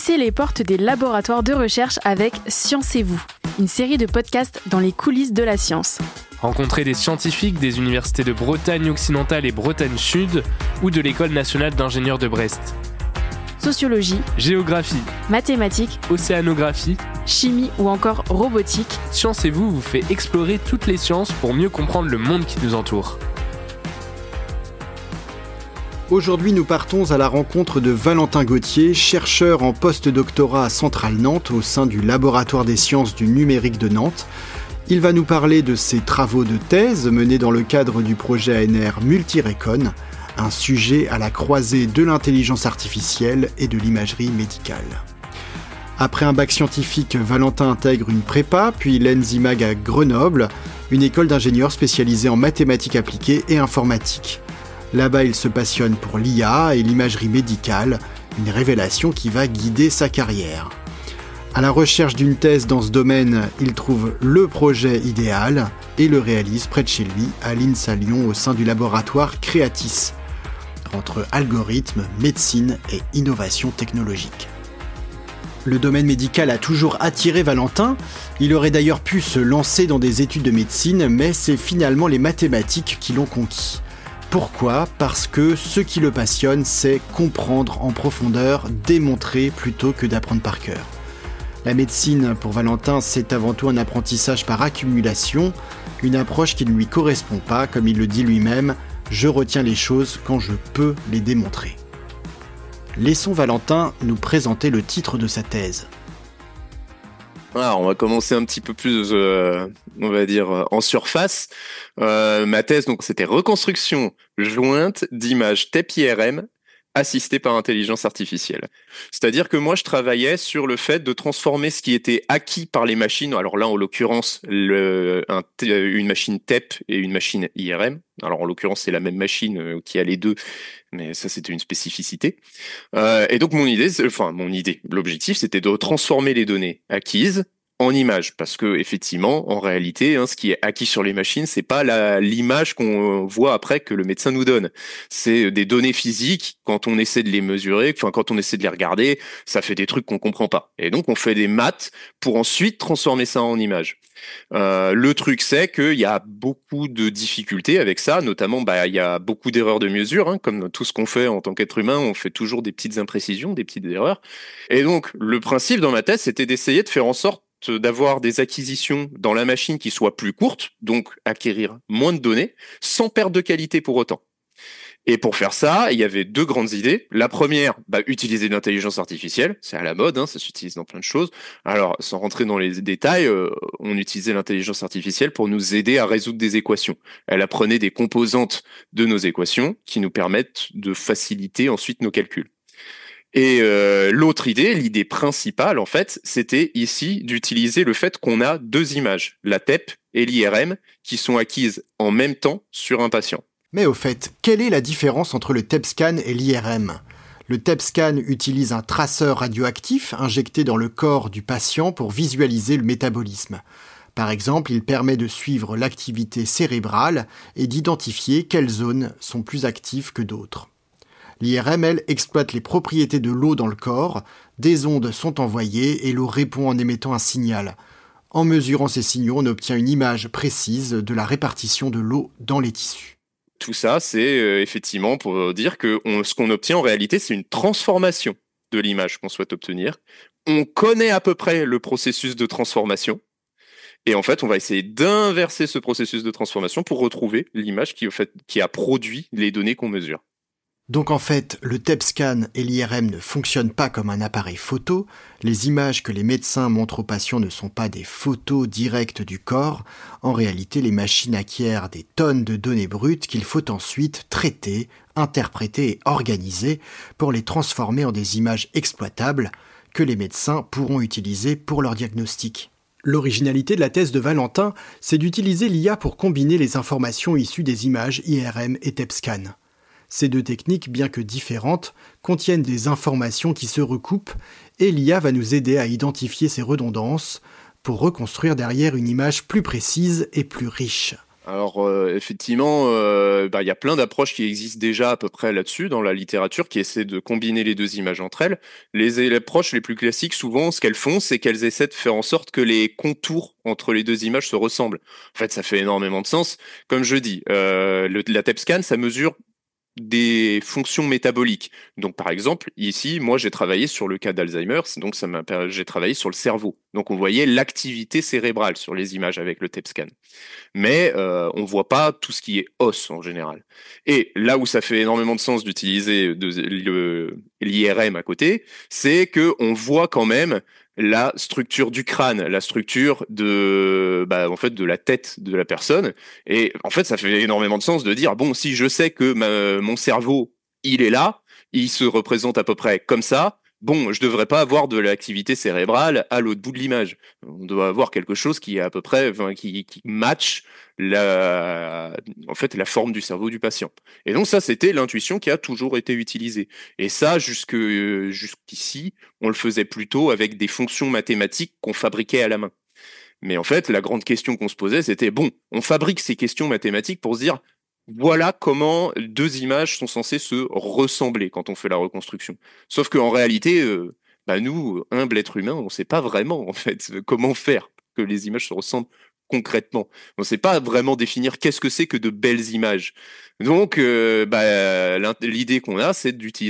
poussez les portes des laboratoires de recherche avec Science et vous, une série de podcasts dans les coulisses de la science. Rencontrez des scientifiques des universités de Bretagne occidentale et Bretagne sud ou de l'École nationale d'ingénieurs de Brest. Sociologie, Géographie, mathématiques, océanographie, chimie ou encore robotique. Science et vous fait explorer toutes les sciences pour mieux comprendre le monde qui nous entoure. Aujourd'hui, nous partons à la rencontre de Valentin Gauthier, chercheur en post-doctorat à Centrale Nantes au sein du Laboratoire des sciences du numérique de Nantes. Il va nous parler de ses travaux de thèse menés dans le cadre du projet ANR Multirecon, un sujet à la croisée de l'intelligence artificielle et de l'imagerie médicale. Après un bac scientifique, Valentin intègre une prépa, puis l'ENSIMAG à Grenoble, une école d'ingénieurs spécialisée en mathématiques appliquées et informatique. Là-bas, il se passionne pour l'IA et l'imagerie médicale, une révélation qui va guider sa carrière. À la recherche d'une thèse dans ce domaine, il trouve le projet idéal et le réalise près de chez lui, à l'INSA Lyon, au sein du laboratoire Creatis, entre algorithmes, médecine et innovation technologique. Le domaine médical a toujours attiré Valentin. Il aurait d'ailleurs pu se lancer dans des études de médecine, mais c'est finalement les mathématiques qui l'ont conquis. Pourquoi ? Parce que ce qui le passionne, c'est comprendre en profondeur, démontrer plutôt que d'apprendre par cœur. La médecine, pour Valentin, c'est avant tout un apprentissage par accumulation, une approche qui ne lui correspond pas, comme il le dit lui-même, « Je retiens les choses quand je peux les démontrer ». Laissons Valentin nous présenter le titre de sa thèse. Alors, on va commencer un petit peu plus, on va dire, en surface. Ma thèse, donc, c'était reconstruction jointe d'images TEP IRM assistées par intelligence artificielle. C'est-à-dire que moi, je travaillais sur le fait de transformer ce qui était acquis par les machines. Alors là, en l'occurrence, une machine TEP et une machine IRM. Alors en l'occurrence, c'est la même machine qui a les deux, mais ça, c'était une spécificité. Et donc l'objectif, c'était de transformer les données acquises en images, parce que effectivement, en réalité, ce qui est acquis sur les machines, c'est pas l'image qu'on voit après que le médecin nous donne. C'est des données physiques. Quand on essaie de les mesurer, quand on essaie de les regarder, ça fait des trucs qu'on comprend pas. Et donc, on fait des maths pour ensuite transformer ça en images. Le truc, c'est qu'il y a beaucoup de difficultés avec ça, notamment, il y a beaucoup d'erreurs de mesure, comme tout ce qu'on fait en tant qu'être humain, on fait toujours des petites imprécisions, des petites erreurs. Et donc, le principe dans ma thèse, c'était d'essayer de faire en sorte d'avoir des acquisitions dans la machine qui soient plus courtes, donc acquérir moins de données, sans perdre de qualité pour autant. Et pour faire ça, il y avait deux grandes idées. La première, utiliser l'intelligence artificielle. C'est à la mode, ça s'utilise dans plein de choses. Alors, sans rentrer dans les détails, on utilisait l'intelligence artificielle pour nous aider à résoudre des équations. Elle apprenait des composantes de nos équations qui nous permettent de faciliter ensuite nos calculs. Et l'autre idée, l'idée principale en fait, c'était ici d'utiliser le fait qu'on a deux images, la TEP et l'IRM, qui sont acquises en même temps sur un patient. Mais au fait, quelle est la différence entre le TEP scan et l'IRM ? Le TEP scan utilise un traceur radioactif injecté dans le corps du patient pour visualiser le métabolisme. Par exemple, il permet de suivre l'activité cérébrale et d'identifier quelles zones sont plus actives que d'autres. L'IRM, elle, exploite les propriétés de l'eau dans le corps, des ondes sont envoyées et l'eau répond en émettant un signal. En mesurant ces signaux, on obtient une image précise de la répartition de l'eau dans les tissus. Tout ça, c'est effectivement pour dire que ce qu'on obtient en réalité, c'est une transformation de l'image qu'on souhaite obtenir. On connaît à peu près le processus de transformation. Et en fait, on va essayer d'inverser ce processus de transformation pour retrouver l'image qui a produit les données qu'on mesure. Donc en fait, le TEP scan et l'IRM ne fonctionnent pas comme un appareil photo. Les images que les médecins montrent aux patients ne sont pas des photos directes du corps. En réalité, les machines acquièrent des tonnes de données brutes qu'il faut ensuite traiter, interpréter et organiser pour les transformer en des images exploitables que les médecins pourront utiliser pour leur diagnostic. L'originalité de la thèse de Valentin, c'est d'utiliser l'IA pour combiner les informations issues des images IRM et TEP scan. Ces deux techniques, bien que différentes, contiennent des informations qui se recoupent et l'IA va nous aider à identifier ces redondances pour reconstruire derrière une image plus précise et plus riche. Alors effectivement, il y a plein d'approches qui existent déjà à peu près là-dessus dans la littérature qui essaient de combiner les deux images entre elles. Les approches les plus classiques, souvent, ce qu'elles font, c'est qu'elles essaient de faire en sorte que les contours entre les deux images se ressemblent. En fait, ça fait énormément de sens. Comme je dis, la TEP scan, ça mesure des fonctions métaboliques. Donc, par exemple, ici, moi, j'ai travaillé sur le cas d'Alzheimer, donc j'ai travaillé sur le cerveau. Donc, on voyait l'activité cérébrale sur les images avec le TEP scan. Mais on voit pas tout ce qui est os en général. Et là où ça fait énormément de sens d'utiliser l'IRM à côté, c'est que on voit quand même la structure du crâne, la structure en fait, de la tête de la personne. Et en fait, ça fait énormément de sens de dire, bon, si je sais que mon cerveau, il est là, il se représente à peu près comme ça, bon, je devrais pas avoir de l'activité cérébrale à l'autre bout de l'image. On doit avoir quelque chose qui est à peu près, enfin, qui match en fait, la forme du cerveau du patient. Et donc ça, c'était l'intuition qui a toujours été utilisée. Et ça, jusqu'ici, on le faisait plutôt avec des fonctions mathématiques qu'on fabriquait à la main. Mais en fait, la grande question qu'on se posait, c'était, bon, on fabrique ces questions mathématiques pour se dire, voilà comment deux images sont censées se ressembler quand on fait la reconstruction. Sauf qu'en réalité, nous, humbles êtres humains, on ne sait pas vraiment, en fait, comment faire que les images se ressemblent concrètement. On ne sait pas vraiment définir qu'est-ce que c'est que de belles images. Donc, l'idée qu'on a, c'est d'utiliser